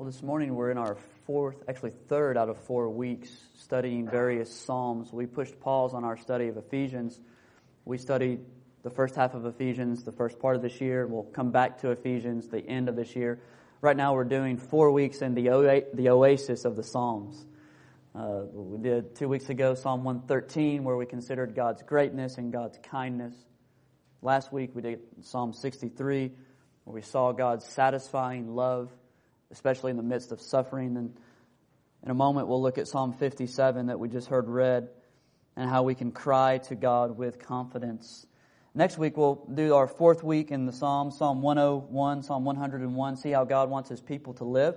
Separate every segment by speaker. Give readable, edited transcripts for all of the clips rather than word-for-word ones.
Speaker 1: Well, this morning we're in our third out of 4 weeks studying various Psalms. We pushed pause on our study of Ephesians. We studied the first half of Ephesians, the first part of this year. We'll come back to Ephesians, the end of this year. Right now we're doing 4 weeks in the oasis of the Psalms. We did 2 weeks ago Psalm 113, where we considered God's greatness and God's kindness. Last week we did Psalm 63, where we saw God's satisfying love, especially in the midst of suffering. And in a moment we'll look at Psalm 57 that we just heard read, and how we can cry to God with confidence. Next week we'll do our 4th week in the Psalms, Psalm 101, Psalm 101, see how God wants His people to live.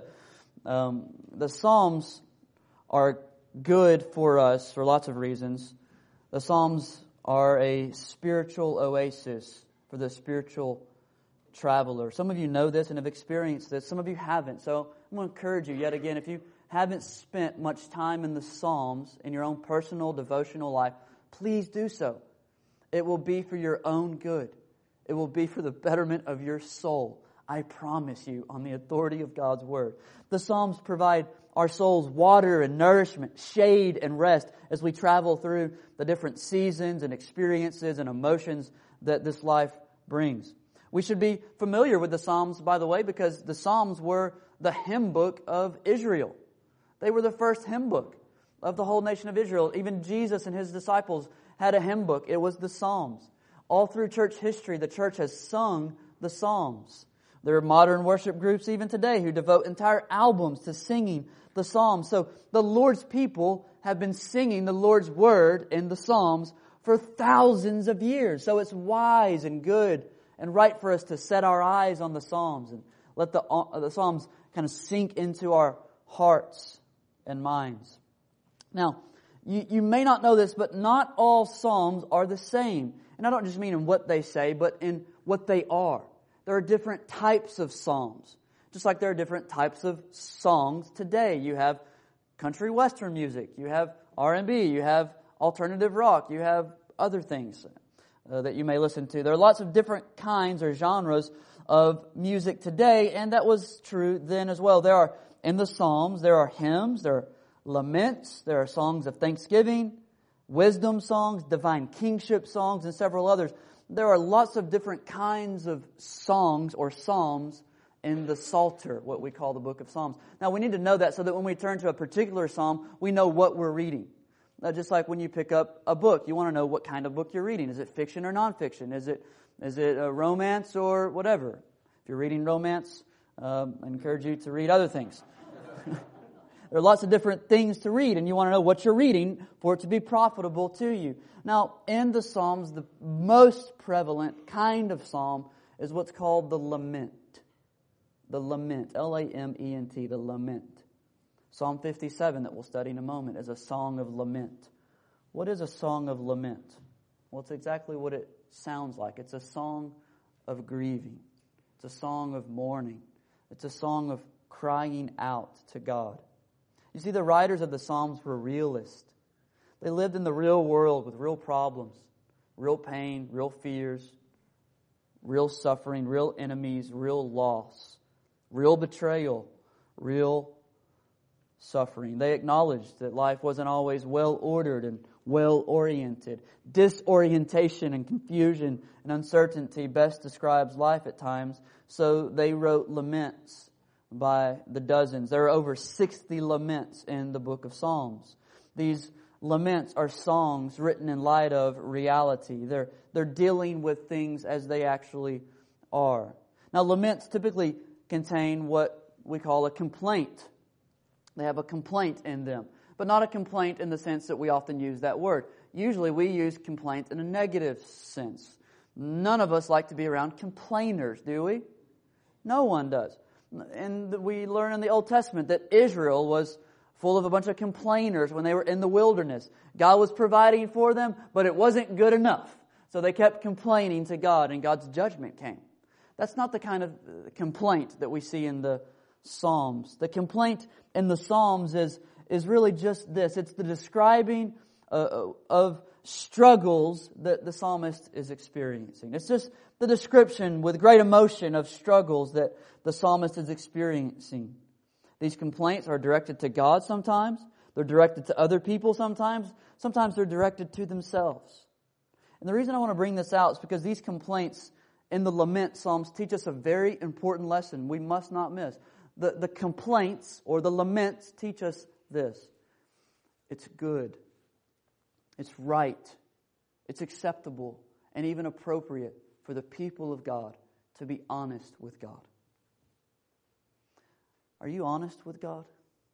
Speaker 1: The Psalms are good for us for lots of reasons. The Psalms are a spiritual oasis for the spiritual traveler. Some of you know this and have experienced this. Some of you haven't. So I'm going to encourage you yet again, if you haven't spent much time in the Psalms in your own personal devotional life, please do so. It will be for your own good. It will be for the betterment of your soul. I promise you, on the authority of God's Word. The Psalms provide our souls water and nourishment, shade and rest as we travel through the different seasons and experiences and emotions that this life brings. We should be familiar with the Psalms, by the way, because the Psalms were the hymn book of Israel. They were the first hymn book of the whole nation of Israel. Even Jesus and His disciples had a hymn book. It was the Psalms. All through church history, the church has sung the Psalms. There are modern worship groups even today who devote entire albums to singing the Psalms. So the Lord's people have been singing the Lord's Word in the Psalms for thousands of years. So it's wise and good and right for us to set our eyes on the Psalms and let the Psalms kind of sink into our hearts and minds. Now, you may not know this, but not all Psalms are the same. And I don't just mean in what they say, but in what they are. There are different types of Psalms. Just like there are different types of songs today. You have country western music, you have R&B, you have alternative rock, you have other things that you may listen to. There are lots of different kinds or genres of music today, and that was true then as well. There are, in the Psalms, there are hymns, there are laments, there are songs of thanksgiving, wisdom songs, divine kingship songs, and several others. There are lots of different kinds of songs or psalms in the Psalter, what we call the book of Psalms. Now, we need to know that so that when we turn to a particular psalm, we know what we're reading. Just like when you pick up a book, you want to know what kind of book you're reading. Is it fiction or nonfiction? Is it a romance or whatever? If you're reading romance, I encourage you to read other things. There are lots of different things to read, and you want to know what you're reading for it to be profitable to you. Now, in the Psalms, the most prevalent kind of psalm is what's called the lament. The lament, L-A-M-E-N-T, the lament. Psalm 57 that we'll study in a moment is a song of lament. What is a song of lament? Well, it's exactly what it sounds like. It's a song of grieving. It's a song of mourning. It's a song of crying out to God. You see, the writers of the Psalms were realists. They lived in the real world with real problems, real pain, real fears, real suffering, real enemies, real loss, real betrayal, real suffering. They acknowledged that life wasn't always well-ordered and well-oriented. Disorientation and confusion and uncertainty best describes life at times. So they wrote laments by the dozens. There are over 60 laments in the book of Psalms. These laments are songs written in light of reality. They're dealing with things as they actually are. Now, laments typically contain what we call a complaint. They have a complaint in them, but not a complaint in the sense that we often use that word. Usually we use complaint in a negative sense. None of us like to be around complainers, do we? No one does. And we learn in the Old Testament that Israel was full of a bunch of complainers when they were in the wilderness. God was providing for them, but it wasn't good enough. So they kept complaining to God, and God's judgment came. That's not the kind of complaint that we see in the Psalms. The complaint in the Psalms is really just this. It's the describing of struggles that the psalmist is experiencing. It's just the description with great emotion of struggles that the psalmist is experiencing. These complaints are directed to God sometimes. They're directed to other people sometimes. Sometimes they're directed to themselves. And the reason I want to bring this out is because these complaints in the lament psalms teach us a very important lesson we must not miss. The complaints or the laments teach us this. It's good. It's right. It's acceptable and even appropriate for the people of God to be honest with God. Are you honest with God?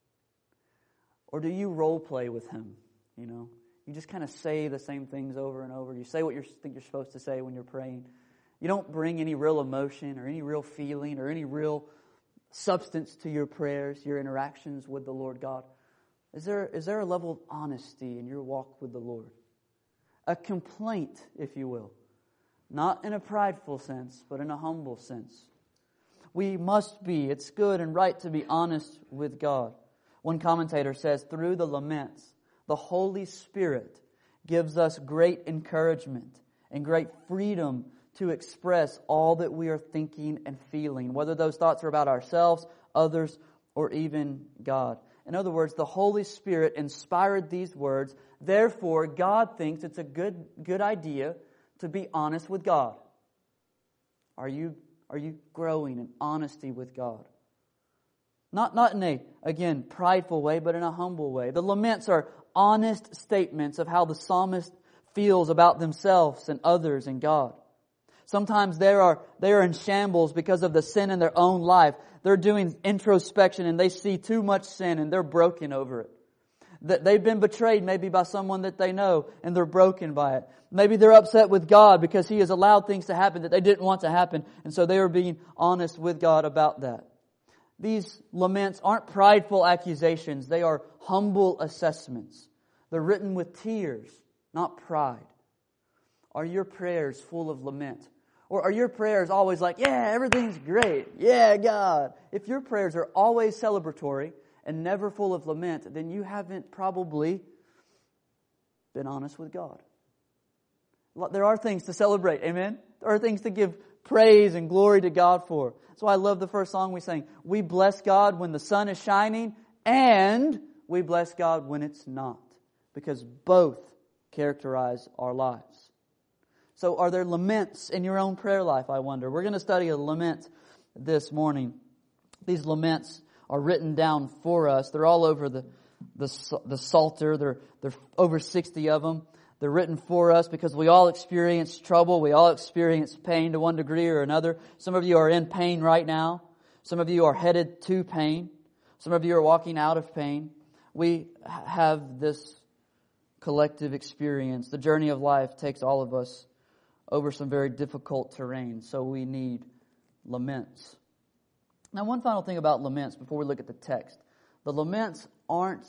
Speaker 1: Or do you role play with Him? You know, you just kind of say the same things over and over. You say what you think you're supposed to say when you're praying. You don't bring any real emotion or any real feeling or any real substance to your prayers, your interactions with the Lord God. Is there a level of honesty in your walk with the Lord? A complaint, if you will. Not in a prideful sense, but in a humble sense. We must be. It's good and right to be honest with God. One commentator says, through the laments, the Holy Spirit gives us great encouragement and great freedom to express all that we are thinking and feeling, whether those thoughts are about ourselves, others, or even God. In other words, the Holy Spirit inspired these words. Therefore, God thinks it's a good idea to be honest with God. Are you growing in honesty with God? Not in a, again, prideful way, but in a humble way. The laments are honest statements of how the psalmist feels about themselves and others and God. Sometimes they are in shambles because of the sin in their own life. They're doing introspection and they see too much sin and they're broken over it. That they've been betrayed maybe by someone that they know and they're broken by it. Maybe they're upset with God because He has allowed things to happen that they didn't want to happen, and so they are being honest with God about that. These laments aren't prideful accusations. They are humble assessments. They're written with tears, not pride. Are your prayers full of lament? Or are your prayers always like, yeah, everything's great. Yeah, God. If your prayers are always celebratory and never full of lament, then you haven't probably been honest with God. There are things to celebrate, amen? There are things to give praise and glory to God for. That's why I love the first song we sang. We bless God when the sun is shining, and we bless God when it's not. Because both characterize our lives. So are there laments in your own prayer life, I wonder? We're going to study a lament this morning. These laments are written down for us. They're all over the Psalter. They're over 60 of them. They're written for us because we all experience trouble. We all experience pain to one degree or another. Some of you are in pain right now. Some of you are headed to pain. Some of you are walking out of pain. We have this collective experience. The journey of life takes all of us over some very difficult terrain, so we need laments. Now, one final thing about laments before we look at the text. The laments aren't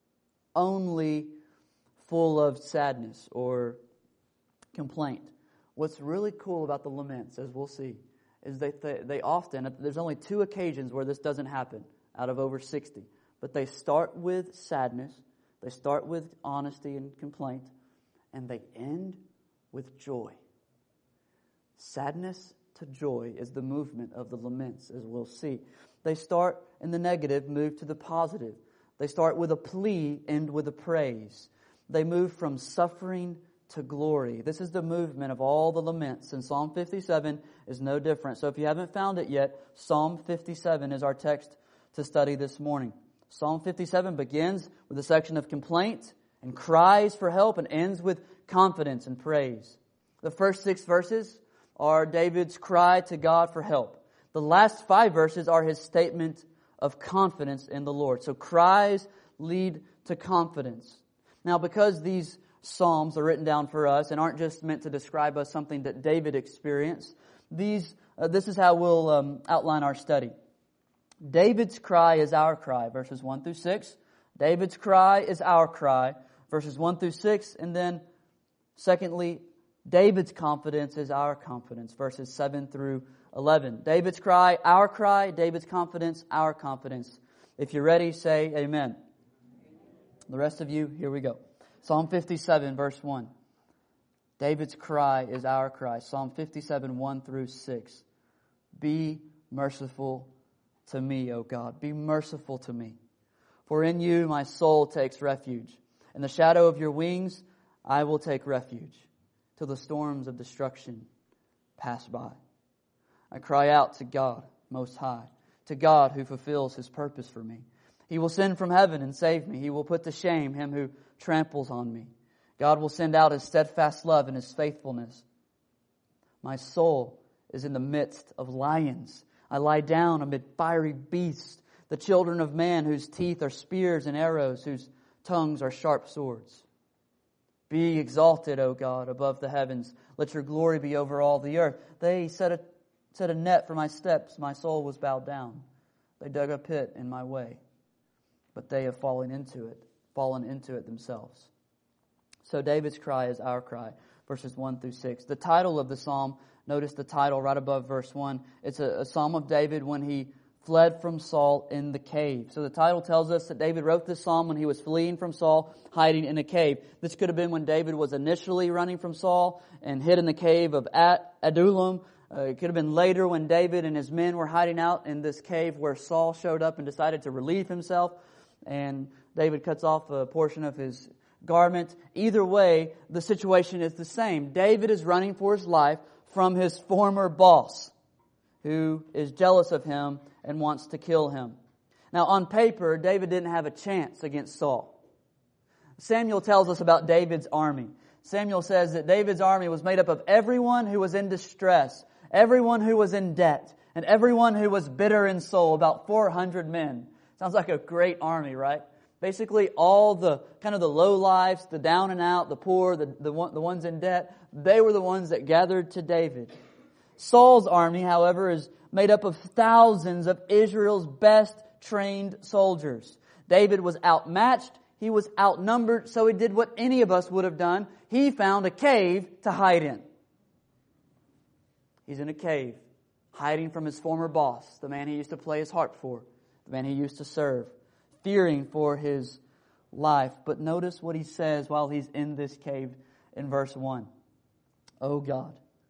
Speaker 1: only full of sadness or complaint. What's really cool about the laments, as we'll see, is that they often, there's only 2 occasions where this doesn't happen out of over 60. But they start with sadness, they start with honesty and complaint, and they end with joy. Sadness to joy is the movement of the laments, as we'll see. They start in the negative, move to the positive. They start with a plea, end with a praise. They move from suffering to glory. This is the movement of all the laments, and Psalm 57 is no different. So if you haven't found it yet, Psalm 57 is our text to study this morning. Psalm 57 begins with a section of complaint and cries for help and ends with confidence and praise. The first 6 verses are David's cry to God for help. The last 5 verses are his statement of confidence in the Lord. So cries lead to confidence. Now, because these Psalms are written down for us and aren't just meant to describe us something that David experienced, this is how we'll outline our study. David's cry is our cry, verses 1 through 6. David's cry is our cry, verses 1 through 6. And then, secondly, David's confidence is our confidence, verses 7 through 11. David's cry, our cry. David's confidence, our confidence. If you're ready, say amen. The rest of you, here we go. Psalm 57, verse 1. David's cry is our cry. Psalm 57, 1 through 6. Be merciful to me, O God. Be merciful to me. For in you my soul takes refuge. In the shadow of your wings I will take refuge, till the storms of destruction pass by. I cry out to God Most High, to God who fulfills His purpose for me. He will send from heaven and save me. He will put to shame him who tramples on me. God will send out His steadfast love and His faithfulness. My soul is in the midst of lions. I lie down amid fiery beasts, the children of man whose teeth are spears and arrows, whose tongues are sharp swords. Be exalted, O God, above the heavens. Let your glory be over all the earth. They set a net for my steps. My soul was bowed down. They dug a pit in my way, but they have fallen into it themselves. So David's cry is our cry, verses 1 through 6. The title of the psalm, notice the title right above verse 1. It's a psalm of David when he fled from Saul in the cave. So the title tells us that David wrote this psalm when he was fleeing from Saul, hiding in a cave. This could have been when David was initially running from Saul and hid in the cave of Adullam. It could have been later when David and his men were hiding out in this cave where Saul showed up and decided to relieve himself. And David cuts off a portion of his garment. Either way, the situation is the same. David is running for his life from his former boss, who is jealous of him and wants to kill him. Now, on paper, David didn't have a chance against Saul. Samuel tells us about David's army. Samuel says that David's army was made up of everyone who was in distress, everyone who was in debt, and everyone who was bitter in soul, about 400 men. Sounds like a great army, right? Basically, all the kind of the low lives, the down and out, the poor, the ones in debt, they were the ones that gathered to David. Saul's army, however, is made up of thousands of Israel's best trained soldiers. David was outmatched. He was outnumbered, so he did what any of us would have done. He found a cave to hide in. He's in a cave, hiding from his former boss, the man he used to play his harp for, the man he used to serve, fearing for his life. But notice what he says while he's in this cave in verse 1. O God,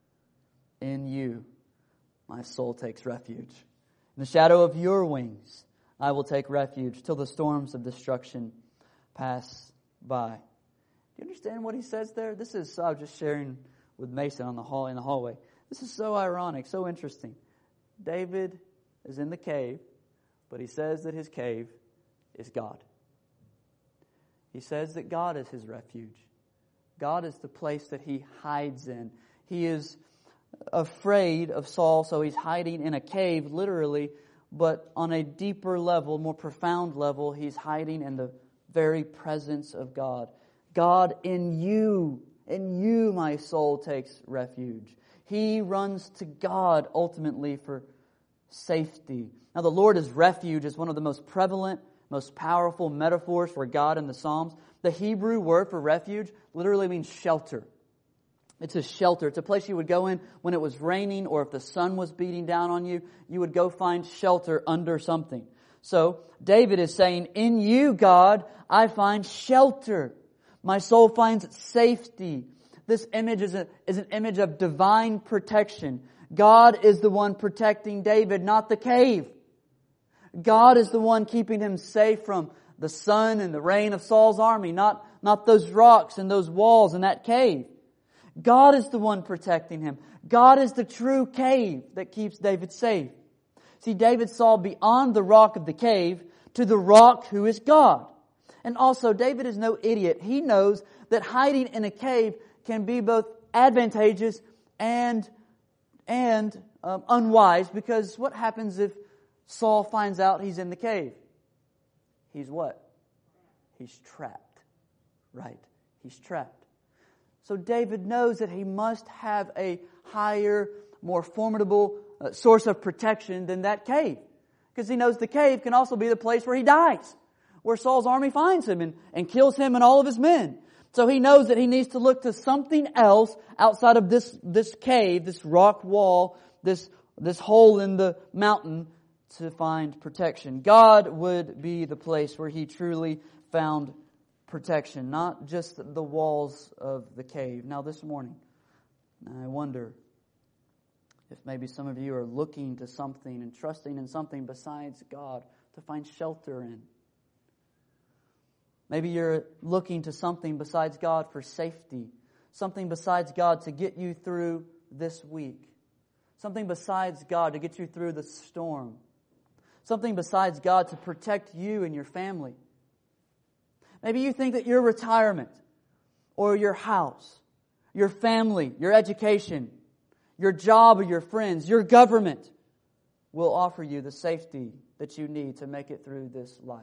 Speaker 1: in you my soul takes refuge. In the shadow of your wings I will take refuge till the storms of destruction pass by. Do you understand what he says there? I was just sharing with Mason in the hallway. This is so ironic, so interesting. David is in the cave, but he says that his cave is God. He says that God is his refuge. God is the place that he hides in. He is afraid of Saul, so he's hiding in a cave, literally, but on a deeper level, more profound level, he's hiding in the very presence of God. God, in you my soul takes refuge. He runs to God ultimately for safety. Now, the Lord as refuge is one of the most prevalent, most powerful metaphors for God in the Psalms. The Hebrew word for refuge literally means shelter. It's a shelter. It's a place you would go in when it was raining or if the sun was beating down on you. You would go find shelter under something. So David is saying, in you, God, I find shelter. My soul finds safety. This image is an image of divine protection. God is the one protecting David, not the cave. God is the one keeping him safe from the sun and the rain of Saul's army, not those rocks and those walls and that cave. God is the one protecting him. God is the true cave that keeps David safe. See, David saw beyond the rock of the cave to the rock who is God. And also, David is no idiot. He knows that hiding in a cave can be both advantageous and unwise, because what happens if Saul finds out he's in the cave? He's what? He's trapped. Right? He's trapped. So David knows that he must have a higher, more formidable source of protection than that cave. Because he knows the cave can also be the place where he dies, where Saul's army finds him and kills him and all of his men. So he knows that he needs to look to something else outside of this cave, this rock wall, this hole in the mountain to find protection. God would be the place where he truly found protection, not just the walls of the cave. Now this morning, I wonder, If maybe some of you are looking to something and trusting in something besides God to find shelter in. Maybe you're looking to something besides God for safety. Something besides God to get you through this week. Something besides God to get you through the storm. Something besides God to protect you and your family. Maybe you think that your retirement or your house, your family, your education, your job or your friends, your government will offer you the safety that you need to make it through this life.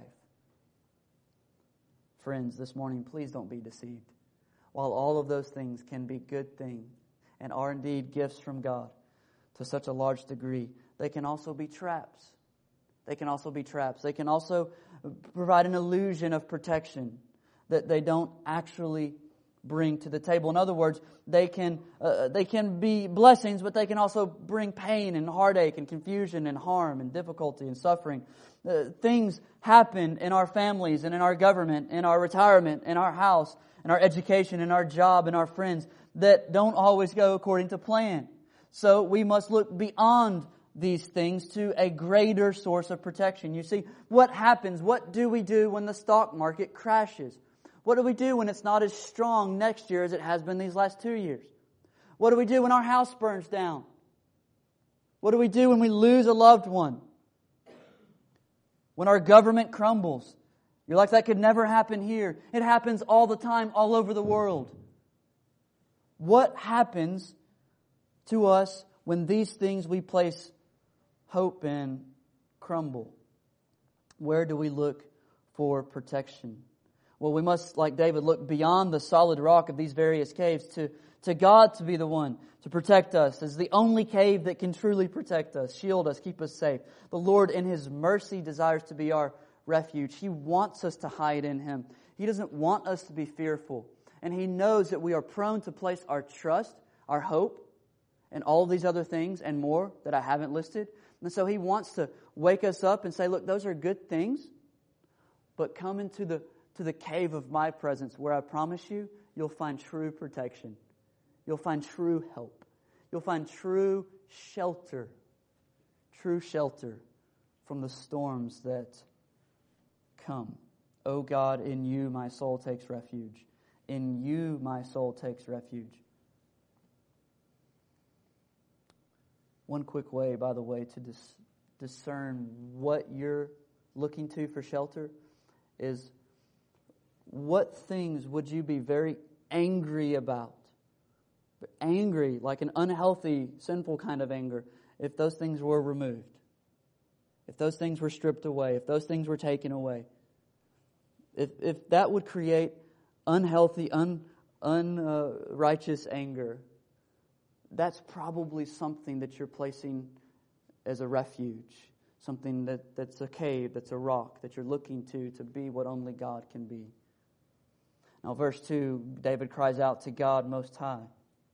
Speaker 1: Friends, this morning, please don't be deceived. While all of those things can be good things and are indeed gifts from God to such a large degree, they can also be traps. They can also be traps. They can also provide an illusion of protection that they don't actually bring to the table. In other words, they can be blessings, but they can also bring pain and heartache and confusion and harm and difficulty and suffering. Things happen in our families and in our government, in our retirement, in our house, in our education, in our job, in our friends that don't always go according to plan. So we must look beyond these things to a greater source of protection. You see, what happens? What do we do when the stock market crashes? What do we do when it's not as strong next year as it has been these last 2 years? What do we do when our house burns down? What do we do when we lose a loved one? When our government crumbles? You're like, that could never happen here. It happens all the time, all over the world. What happens to us when these things we place hope in crumble? Where do we look for protection? Well, we must, like David, look beyond the solid rock of these various caves to God to be the one to protect us as the only cave that can truly protect us, shield us, keep us safe. The Lord in His mercy desires to be our refuge. He wants us to hide in Him. He doesn't want us to be fearful. And He knows that we are prone to place our trust, our hope, and all of these other things and more that I haven't listed. And so He wants to wake us up and say, look, those are good things, but come into the cave of my presence where I promise you, you'll find true protection. You'll find true help. You'll find true shelter from the storms that come. O God, in you my soul takes refuge. In you my soul takes refuge. One quick way, by the way, to discern what you're looking to for shelter is, what things would you be very angry about? Angry, like an unhealthy, sinful kind of anger, if those things were removed. If those things were stripped away. If those things were taken away. If that would create unhealthy, unrighteous anger, that's probably something that you're placing as a refuge. Something that's a cave, that's a rock, that you're looking to be what only God can be. Now, verse 2, David cries out to God Most High.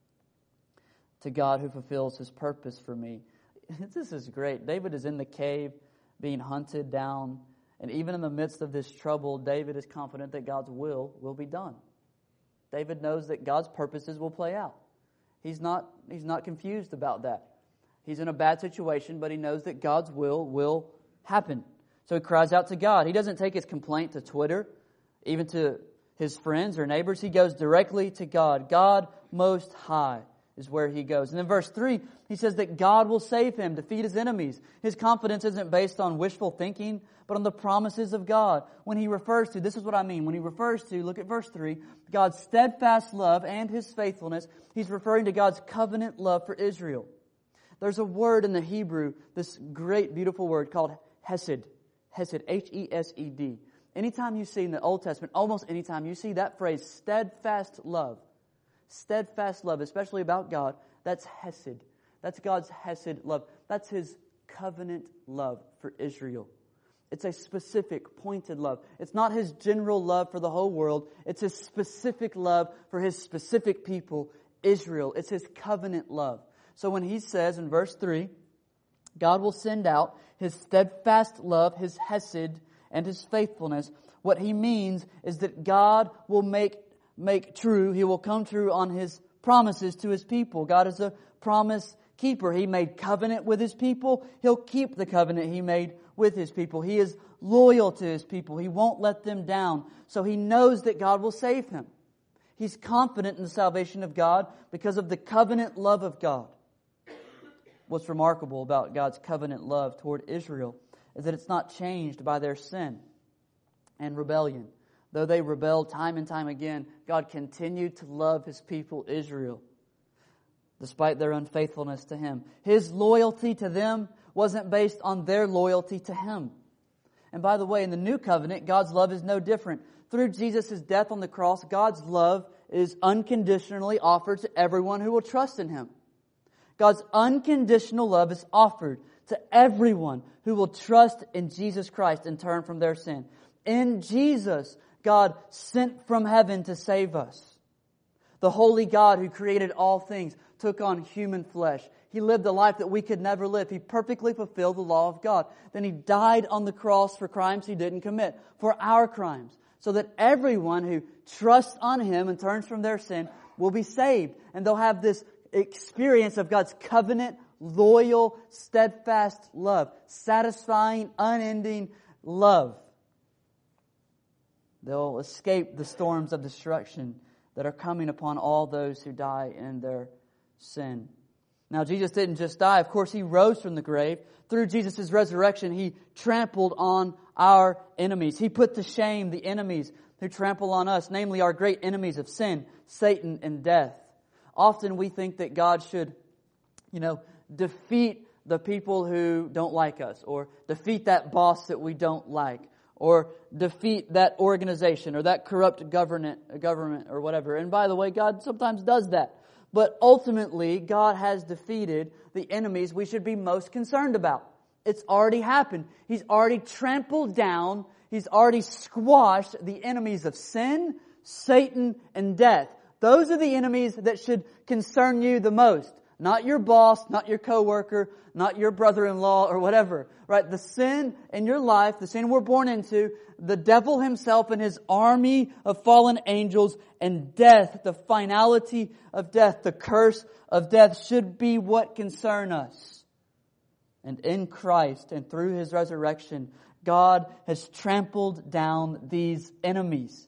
Speaker 1: To God who fulfills His purpose for me. This is great. David is in the cave being hunted down. And even in the midst of this trouble, David is confident that God's will be done. David knows that God's purposes will play out. He's not confused about that. He's in a bad situation, but he knows that God's will happen. So he cries out to God. He doesn't take his complaint to Twitter, even to his friends or neighbors. He goes directly to God. God Most High is where he goes. And in verse 3, he says that God will save him, defeat his enemies. His confidence isn't based on wishful thinking, but on the promises of God. When he refers to, this is what I mean, when he refers to, look at verse 3, God's steadfast love and His faithfulness, he's referring to God's covenant love for Israel. There's a word in the Hebrew, this great, beautiful word called Hesed. Hesed, H-E-S-E-D. Anytime you see in the Old Testament, almost anytime you see that phrase, steadfast love, especially about God, that's Hesed. That's God's Hesed love. That's His covenant love for Israel. It's a specific, pointed love. It's not His general love for the whole world. It's His specific love for His specific people, Israel. It's His covenant love. So when He says in verse 3, God will send out His steadfast love, His Hesed, and His faithfulness, what He means is that God will make true, He will come true on His promises to His people. God is a promise keeper. He made covenant with His people. He'll keep the covenant He made with His people. He is loyal to His people. He won't let them down. So He knows that God will save him. He's confident in the salvation of God because of the covenant love of God. What's remarkable about God's covenant love toward Israel is that it's not changed by their sin and rebellion. Though they rebelled time and time again, God continued to love His people Israel despite their unfaithfulness to Him. His loyalty to them wasn't based on their loyalty to Him. And by the way, in the new covenant, God's love is no different. Through Jesus' death on the cross, God's love is unconditionally offered to everyone who will trust in Him. God's unconditional love is offered to everyone who will trust in Jesus Christ and turn from their sin. In Jesus, God sent from heaven to save us. The holy God who created all things took on human flesh. He lived a life that we could never live. He perfectly fulfilled the law of God. Then He died on the cross for crimes He didn't commit, for our crimes, so that everyone who trusts on Him and turns from their sin will be saved. And they'll have this experience of God's covenant, loyal, steadfast love, satisfying, unending love. They'll escape the storms of destruction that are coming upon all those who die in their sin. Now, Jesus didn't just die. Of course, He rose from the grave. Through Jesus' resurrection, He trampled on our enemies. He put to shame the enemies who trample on us, namely our great enemies of sin, Satan, and death. Often we think that God should, defeat the people who don't like us, or defeat that boss that we don't like, or defeat that organization, or that corrupt government, or whatever. And by the way, God sometimes does that. But ultimately, God has defeated the enemies we should be most concerned about. It's already happened. He's already trampled down, He's already squashed the enemies of sin, Satan, and death. Those are the enemies that should concern you the most. Not your boss, not your coworker, not your brother-in-law or whatever. Right? The sin in your life, the sin we're born into, the devil himself and his army of fallen angels, and death, the finality of death, the curse of death should be what concern us. And in Christ and through His resurrection, God has trampled down these enemies.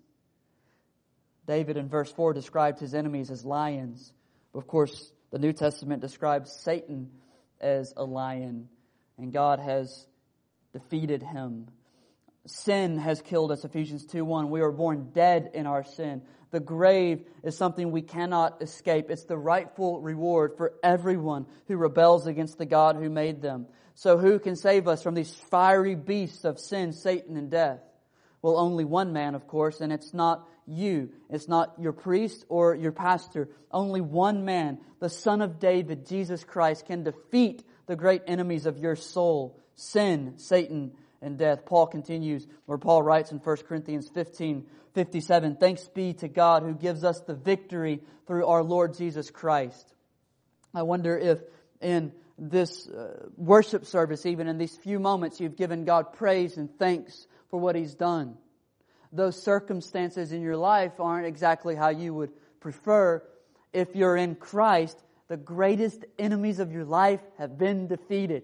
Speaker 1: David in verse 4 described his enemies as lions. Of course, the New Testament describes Satan as a lion, and God has defeated him. Sin has killed us, Ephesians 2:1. We are born dead in our sin. The grave is something we cannot escape. It's the rightful reward for everyone who rebels against the God who made them. So who can save us from these fiery beasts of sin, Satan, and death? Well, only one man, of course, and it's not you. It's not your priest or your pastor. Only one man, the Son of David, Jesus Christ, can defeat the great enemies of your soul, sin, Satan, and death. Paul continues, where Paul writes in 1 Corinthians 15:57, "Thanks be to God who gives us the victory through our Lord Jesus Christ." I wonder if in this worship service, even in these few moments, you've given God praise and thanks for what He's done. Those circumstances in your life aren't exactly how you would prefer. If you're in Christ, the greatest enemies of your life have been defeated.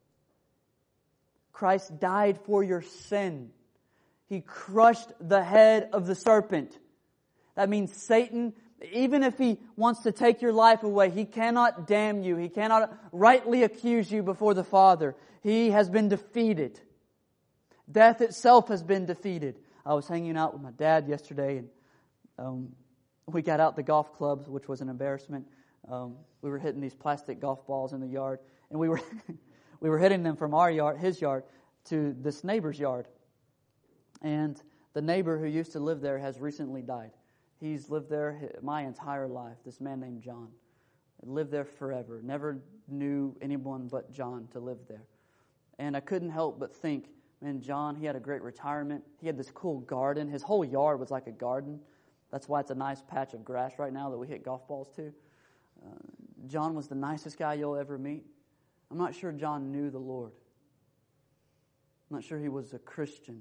Speaker 1: Christ died for your sin. He crushed the head of the serpent. That means Satan, even if he wants to take your life away, he cannot damn you. He cannot rightly accuse you before the Father. He has been defeated. Death itself has been defeated. I was hanging out with my dad yesterday, and we got out the golf clubs, which was an embarrassment. We were hitting these plastic golf balls in the yard, and we were hitting them from our yard, his yard, to this neighbor's yard. And the neighbor who used to live there has recently died. He's lived there my entire life, this man named John. Lived there forever. Never knew anyone but John to live there. And I couldn't help but think, man, John, he had a great retirement. He had this cool garden. His whole yard was like a garden. That's why it's a nice patch of grass right now that we hit golf balls to. John was the nicest guy you'll ever meet. I'm not sure John knew the Lord. I'm not sure he was a Christian.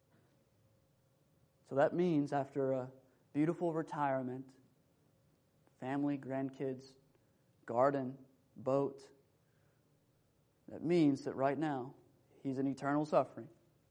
Speaker 1: So that means after a beautiful retirement, family, grandkids, garden, boat. That means that right now, he's in eternal suffering.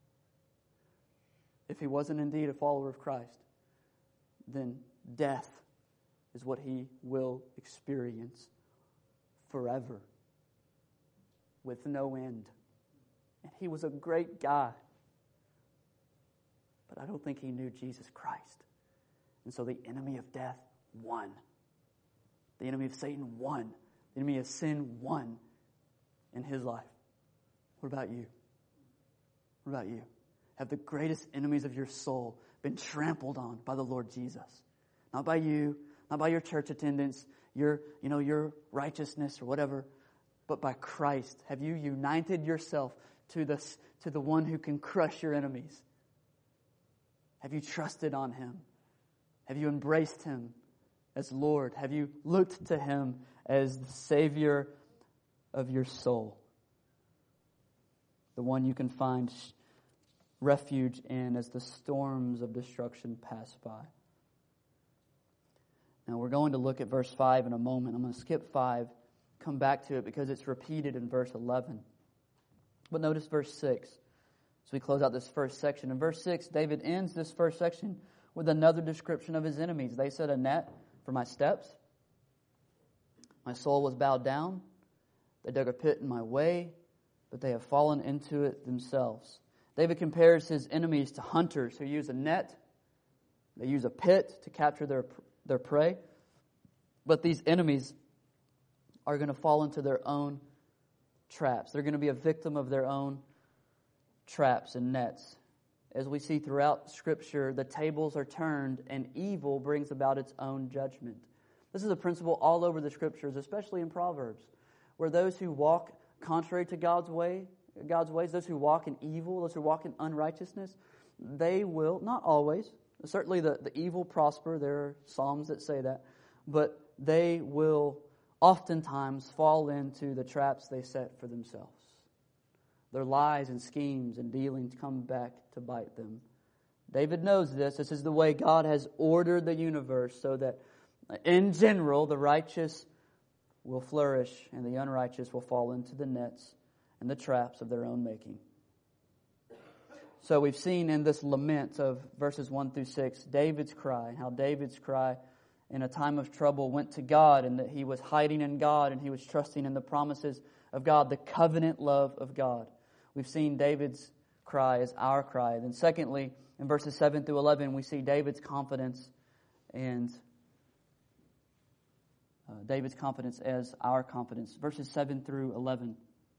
Speaker 1: If he wasn't indeed a follower of Christ, then death is what he will experience forever with no end. And he was a great guy. But I don't think he knew Jesus Christ. And so the enemy of death won. The enemy of Satan won. The enemy of sin won in his life. What about you? What about you? Have the greatest enemies of your soul been trampled on by the Lord Jesus? Not by you, not by your church attendance, your righteousness or whatever, but by Christ. Have you united yourself to the one who can crush your enemies? Have you trusted on him? Have you embraced him as Lord? Have you looked to him as the Savior of your soul? The one you can find refuge in as the storms of destruction pass by. Now we're going to look at verse 5 in a moment. I'm going to skip 5, come back to it because it's repeated in verse 11. But notice verse 6. So we close out this first section. In verse 6, David ends this first section with another description of his enemies. They set a net for my steps. My soul was bowed down. They dug a pit in my way, but they have fallen into it themselves. David compares his enemies to hunters who use a net. They use a pit to capture their prey. But these enemies are going to fall into their own traps. They're going to be a victim of their own traps and nets. As we see throughout Scripture, the tables are turned and evil brings about its own judgment. This is a principle all over the Scriptures, especially in Proverbs, where those who walk contrary to God's ways, those who walk in evil, those who walk in unrighteousness, they will, not always, certainly the evil prosper, there are Psalms that say that, but they will oftentimes fall into the traps they set for themselves. Their lies and schemes and dealings come back to bite them. David knows this. This is the way God has ordered the universe so that in general the righteous will flourish and the unrighteous will fall into the nets and the traps of their own making. So we've seen in this lament of verses 1 through 6, David's cry, how David's cry in a time of trouble went to God and that he was hiding in God and he was trusting in the promises of God, the covenant love of God. We've seen David's cry as our cry. Then secondly, in verses 7 through 11, we see David's confidence and David's confidence as our confidence. Verses 7 through 11.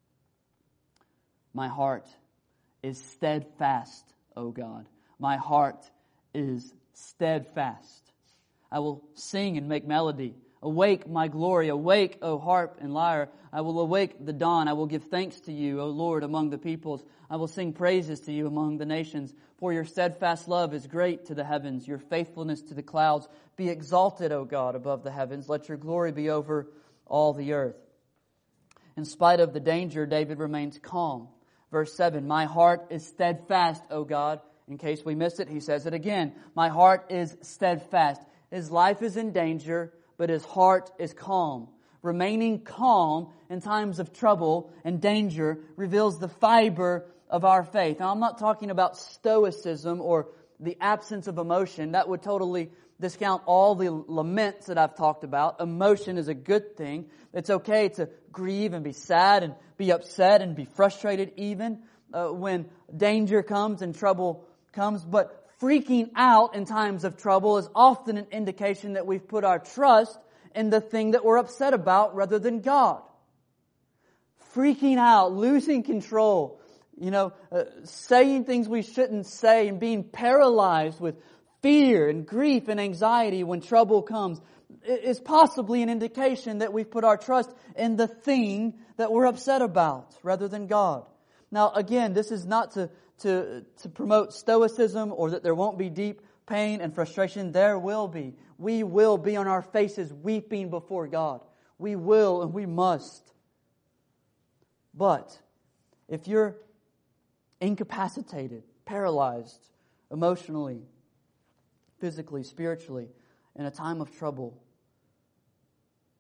Speaker 1: My heart is steadfast, O God. My heart is steadfast. I will sing and make melody. Awake, my glory. Awake, O harp and lyre. I will awake the dawn. I will give thanks to you, O Lord, among the peoples. I will sing praises to you among the nations. For your steadfast love is great to the heavens, your faithfulness to the clouds. Be exalted, O God, above the heavens. Let your glory be over all the earth. In spite of the danger, David remains calm. Verse 7, my heart is steadfast, O God. In case we missed it, he says it again. My heart is steadfast. His life is in danger, but his heart is calm. Remaining calm in times of trouble and danger reveals the fiber of our faith. Now, I'm not talking about stoicism or the absence of emotion. That would totally discount all the laments that I've talked about. Emotion is a good thing. It's okay to grieve and be sad and be upset and be frustrated even when danger comes and trouble comes. But freaking out in times of trouble is often an indication that we've put our trust in the thing that we're upset about rather than God. Freaking out, losing control, saying things we shouldn't say and being paralyzed with fear and grief and anxiety when trouble comes is possibly an indication that we've put our trust in the thing that we're upset about rather than God. Now, again, this is not to promote stoicism or that there won't be deep pain and frustration. There will be. We will be on our faces weeping before God. We will and we must. But if you're incapacitated, paralyzed, emotionally, physically, spiritually, in a time of trouble,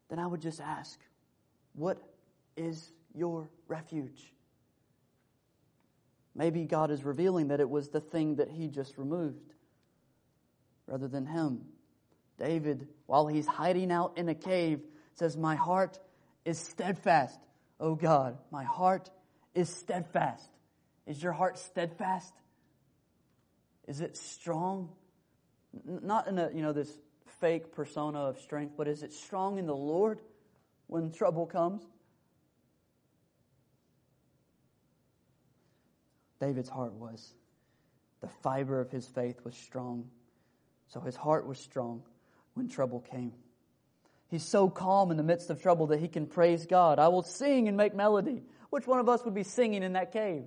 Speaker 1: then I would just ask, what is your refuge? Maybe God is revealing that it was the thing that he just removed rather than him. David, while he's hiding out in a cave, says, my heart is steadfast. Oh God, my heart is steadfast. Is your heart steadfast? Is it strong? Not in this fake persona of strength, but is it strong in the Lord when trouble comes? David's heart was. The fiber of his faith was strong. So his heart was strong when trouble came. He's so calm in the midst of trouble that he can praise God. I will sing and make melody. Which one of us would be singing in that cave?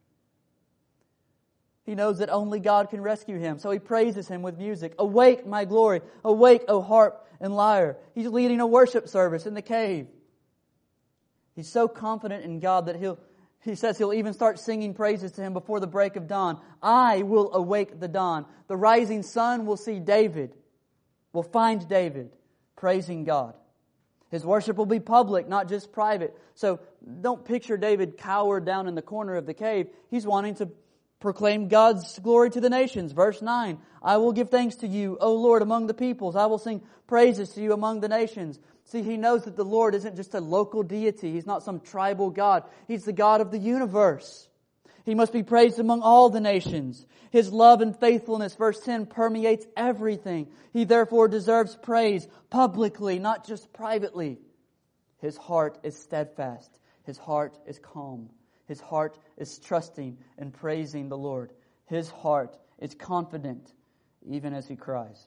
Speaker 1: He knows that only God can rescue him, so he praises him with music. Awake, my glory. Awake, O harp and lyre. He's leading a worship service in the cave. He's so confident in God that he says he'll even start singing praises to him before the break of dawn. I will awake the dawn. The rising sun will see David, will find David praising God. His worship will be public, not just private. So don't picture David cowered down in the corner of the cave. He's wanting to proclaim God's glory to the nations. Verse 9, I will give thanks to you, O Lord, among the peoples. I will sing praises to you among the nations. See, he knows that the Lord isn't just a local deity. He's not some tribal God. He's the God of the universe. He must be praised among all the nations. His love and faithfulness, verse 10, permeates everything. He therefore deserves praise publicly, not just privately. His heart is steadfast. His heart is calm. His heart is trusting and praising the Lord. His heart is confident even as he cries.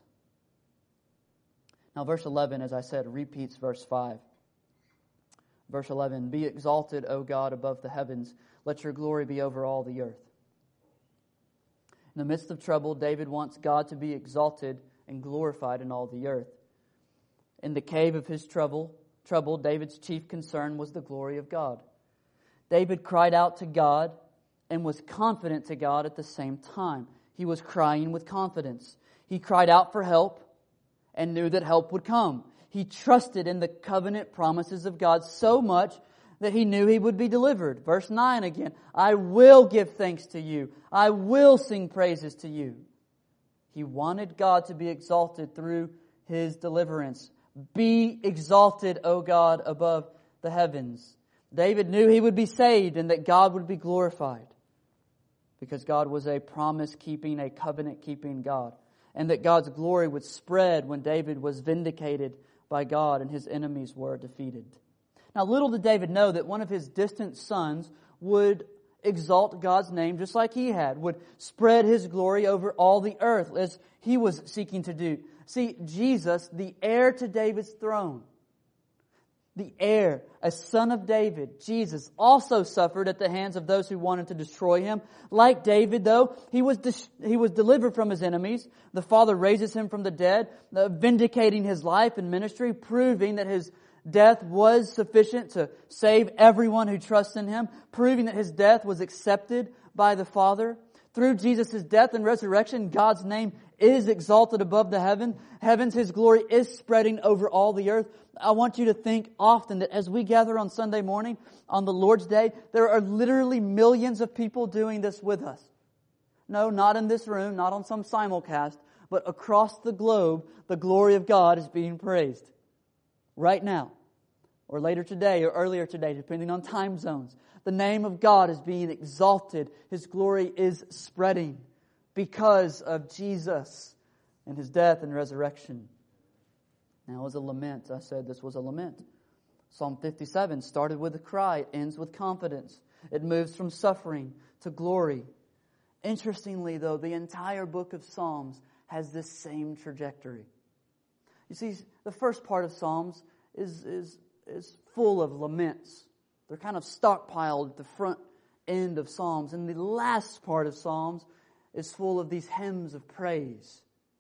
Speaker 1: Now verse 11, as I said, repeats verse 5. Verse 11, be exalted, O God, above the heavens. Let your glory be over all the earth. In the midst of trouble, David wants God to be exalted and glorified in all the earth. In the cave of his trouble, David's chief concern was the glory of God. David cried out to God and was confident to God at the same time. He was crying with confidence. He cried out for help and knew that help would come. He trusted in the covenant promises of God so much that he knew he would be delivered. Verse 9 again, I will give thanks to you. I will sing praises to you. He wanted God to be exalted through his deliverance. Be exalted, O God, above the heavens. David knew he would be saved and that God would be glorified because God was a promise-keeping, a covenant-keeping God, and that God's glory would spread when David was vindicated by God and his enemies were defeated. Now, little did David know that one of his distant sons would exalt God's name just like he had, would spread his glory over all the earth as he was seeking to do. See, Jesus, the heir to David's throne, the heir, a son of David, Jesus, also suffered at the hands of those who wanted to destroy him. Like David, though, he was delivered from his enemies. The Father raises him from the dead, vindicating his life and ministry, proving that his death was sufficient to save everyone who trusts in him, proving that his death was accepted by the Father. Through Jesus' death and resurrection, God's name is exalted above the heavens. His glory is spreading over all the earth. I want you to think often that as we gather on Sunday morning, on the Lord's Day, there are literally millions of people doing this with us. No, not in this room, not on some simulcast, but across the globe, the glory of God is being praised. Right now, or later today, or earlier today, depending on time zones. The name of God is being exalted. His glory is spreading because of Jesus and His death and resurrection. Now, as a lament, I said this was a lament. Psalm 57 started with a cry. It ends with confidence. It moves from suffering to glory. Interestingly, though, the entire book of Psalms has this same trajectory. You see, the first part of Psalms is full of laments. They're kind of stockpiled at the front end of Psalms. And the last part of Psalms is full of these hymns of praise.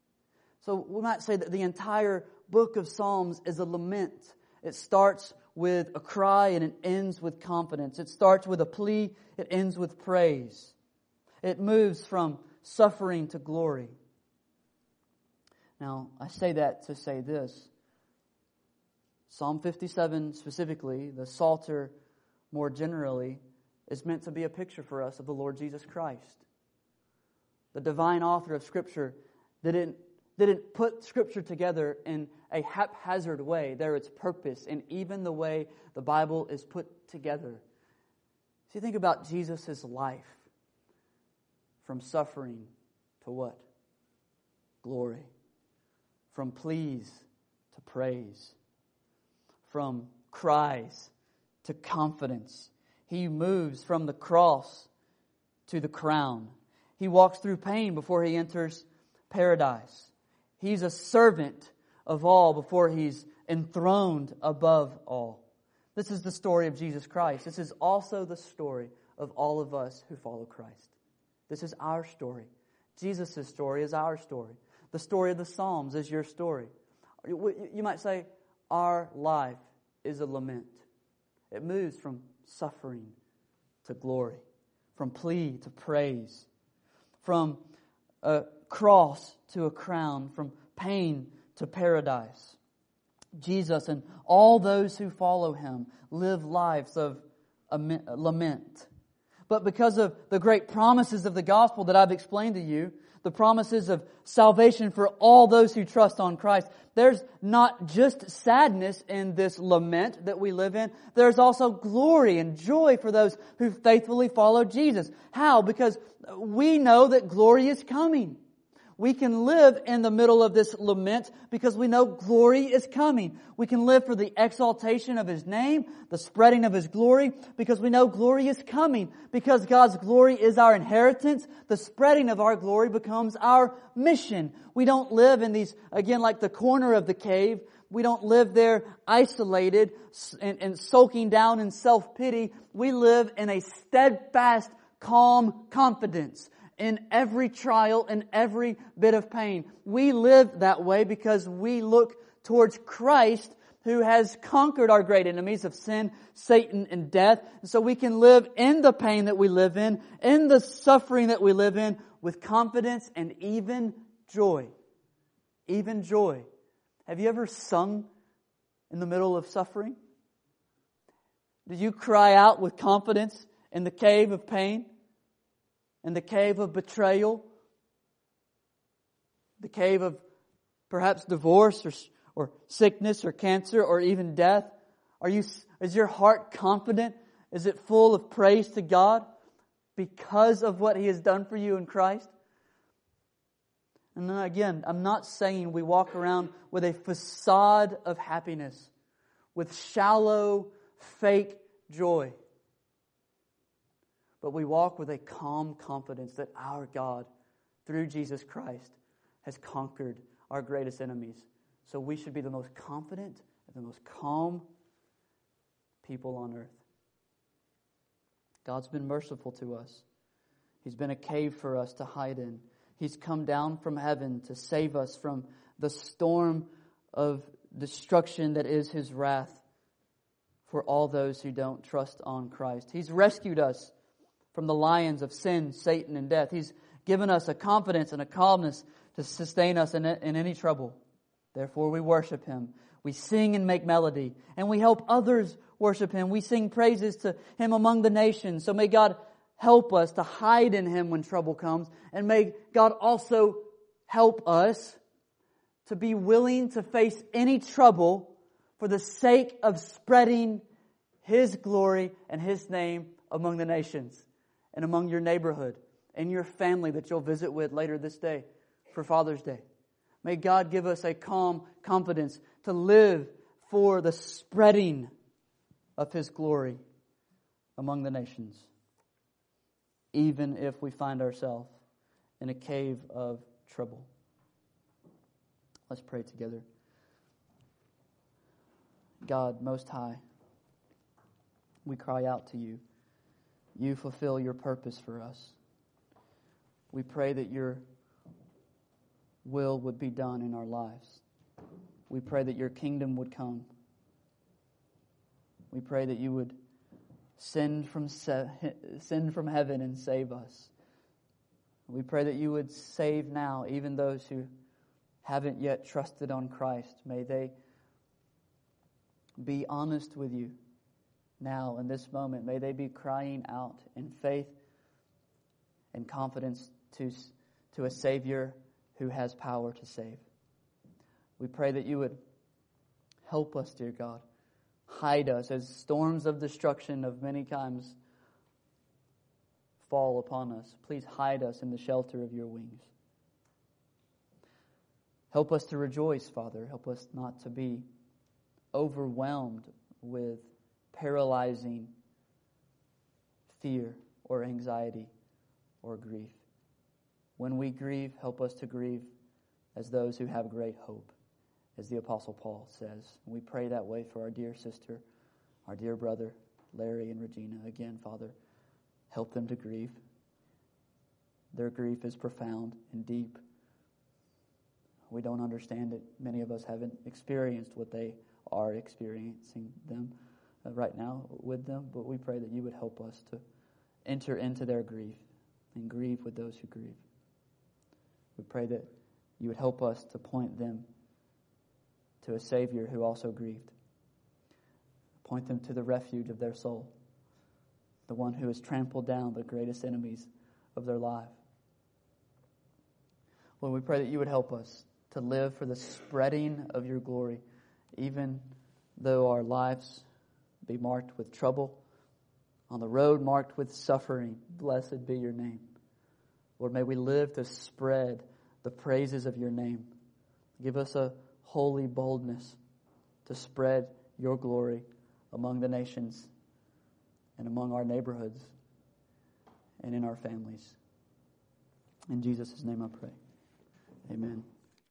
Speaker 1: So we might say that the entire book of Psalms is a lament. It starts with a cry and it ends with confidence. It starts with a plea, it ends with praise. It moves from suffering to glory. Now, I say that to say this. Psalm 57 specifically, the Psalter more generally, is meant to be a picture for us of the Lord Jesus Christ. The divine author of Scripture didn't put Scripture together in a haphazard way. There is purpose in even the way the Bible is put together. So you think about Jesus' life, from suffering to what? Glory. From please to praise. From cries to confidence. He moves from the cross to the crown. He walks through pain before he enters paradise. He's a servant of all before he's enthroned above all. This is the story of Jesus Christ. This is also the story of all of us who follow Christ. This is our story. Jesus' story is our story. The story of the Psalms is your story. You might say, our life is a lament. It moves from suffering to glory, from plea to praise, from a cross to a crown, from pain to paradise. Jesus and all those who follow Him live lives of lament. But because of the great promises of the gospel that I've explained to you, the promises of salvation for all those who trust on Christ, there's not just sadness in this lament that we live in. There's also glory and joy for those who faithfully follow Jesus. How? Because we know that glory is coming. We can live in the middle of this lament because we know glory is coming. We can live for the exaltation of His name, the spreading of His glory, because we know glory is coming. Because God's glory is our inheritance, the spreading of our glory becomes our mission. We don't live in these, again, like the corner of the cave. We don't live there isolated and sulking down in self-pity. We live in a steadfast, calm confidence. In every trial, in every bit of pain. We live that way because we look towards Christ, who has conquered our great enemies of sin, Satan, and death. And so we can live in the pain that we live in the suffering that we live in, with confidence and even joy. Even joy. Have you ever sung in the middle of suffering? Do you cry out with confidence in the cave of pain? In the cave of betrayal, the cave of perhaps divorce or sickness or cancer or even death? Is your heart confident? Is it full of praise to God because of what He has done for you in Christ? And then again, I'm not saying we walk around with a facade of happiness, with shallow, fake joy. But we walk with a calm confidence that our God, through Jesus Christ, has conquered our greatest enemies. So we should be the most confident and the most calm people on earth. God's been merciful to us. He's been a cave for us to hide in. He's come down from heaven to save us from the storm of destruction that is His wrath for all those who don't trust on Christ. He's rescued us from the lions of sin, Satan, and death. He's given us a confidence and a calmness to sustain us in any trouble. Therefore we worship Him. We sing and make melody. And we help others worship Him. We sing praises to Him among the nations. So may God help us to hide in Him when trouble comes. And may God also help us to be willing to face any trouble for the sake of spreading His glory and His name among the nations. And among your neighborhood and your family that you'll visit with later this day for Father's Day. May God give us a calm confidence to live for the spreading of His glory among the nations, even if we find ourselves in a cave of trouble. Let's pray together. God, Most High, we cry out to You. You fulfill Your purpose for us. We pray that Your will would be done in our lives. We pray that Your kingdom would come. We pray that You would send from heaven and save us. We pray that You would save now even those who haven't yet trusted on Christ. May they be honest with you now in this moment. May they be crying out in faith and confidence to a Savior who has power to save. We pray that you would help us, dear God. Hide us as storms of destruction of many times fall upon us. Please hide us in the shelter of your wings. Help us to rejoice, Father. Help us not to be overwhelmed with paralyzing fear or anxiety or grief. When we grieve, help us to grieve as those who have great hope, as the Apostle Paul says. We pray that way for our dear sister, our dear brother, Larry and Regina. Again, Father, help them to grieve. Their grief is profound and deep. We don't understand it. Many of us haven't experienced what they are experiencing them right now with them, but we pray that you would help us to enter into their grief and grieve with those who grieve. We pray that you would help us to point them to a Savior who also grieved. Point them to the refuge of their soul, the one who has trampled down the greatest enemies of their life. Lord, we pray that you would help us to live for the spreading of your glory, even though our lives be marked with trouble, on the road marked with suffering. Blessed be your name. Lord, may we live to spread the praises of your name. Give us a holy boldness to spread your glory among the nations and among our neighborhoods and in our families. In Jesus' name I pray. Amen.